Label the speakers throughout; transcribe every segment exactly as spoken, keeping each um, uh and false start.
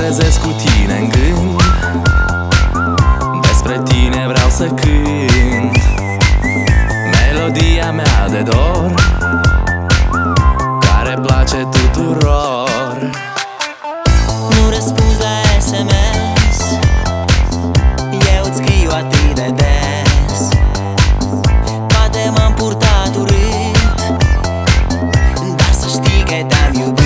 Speaker 1: trezesc cu tine în gând, despre tine vreau să cânt melodia mea de dor, care place tuturor.
Speaker 2: Nu răspunzi la S M S, eu îți scriu atât de des. Poate m-am purtat urât, dar să știi că te-am iubit.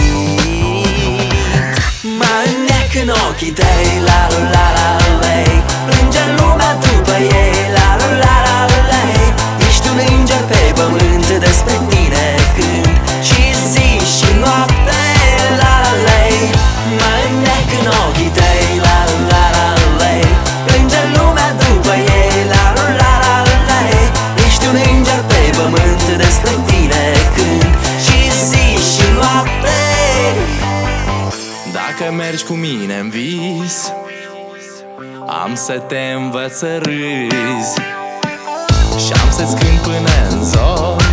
Speaker 2: Mă înnec în ochii tăi, la la la la lei, plânge lumea după ei, la la la la lei. Ești un înger pe pământ, despre tine cânt și zi și noapte, la la lei. Mă înnec în ochii tăi, la la la lei, plânge lumea după ei, la la la la lei. Ești un înger pe pământ, despre tine cânt și zi și noapte.
Speaker 1: Dacă mergi cu mine în vis, am să te învăț să râzi și am să-ți cânt până în zor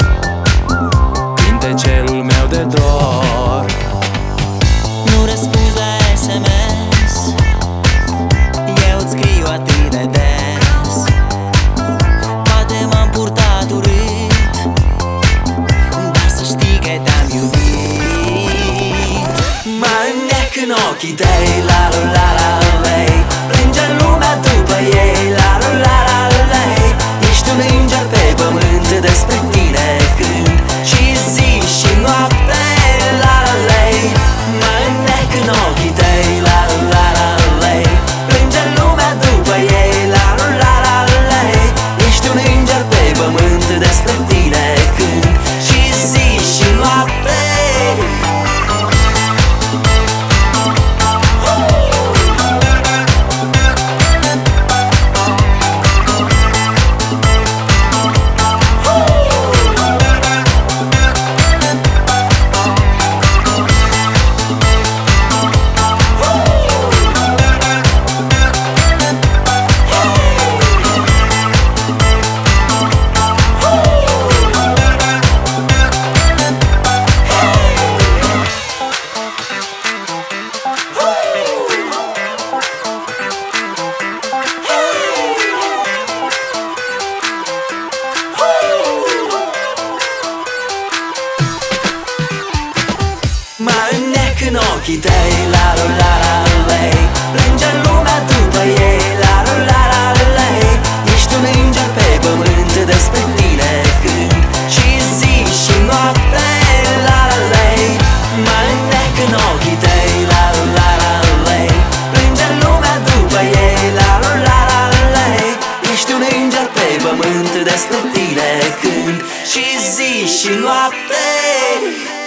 Speaker 1: cântecelul meu de dor.
Speaker 2: Nu răspunzi la S M S, eu îți scriu atât de des. Poate m-am purtat urât, dar să știi că te-am iubit. Mă înnec în ochii tăi, la la la la lei, plânge lumea după ei, la la la la lei. Ești un înger pe pământ, despre tine cânt și zi și noapte, la la lei. Mă înnec în ochii tăi, la la la lei, plânge lumea după ei, la la la la lei. Ești un înger pe pământ, despre tine cânt și zi și noapte. Mă înnec în ochii tăi, la la la la lei, plânge lumea după ei, la la la la lei. Ești un înger pe pământ, despre tine cânt și zi și noapte, la la lei. Mă înnec în ochii tăi, la la la la lei, plânge lumea după ei, la la la la lei. Ești un înger pe pământ, despre tine cânt și zi și noapte.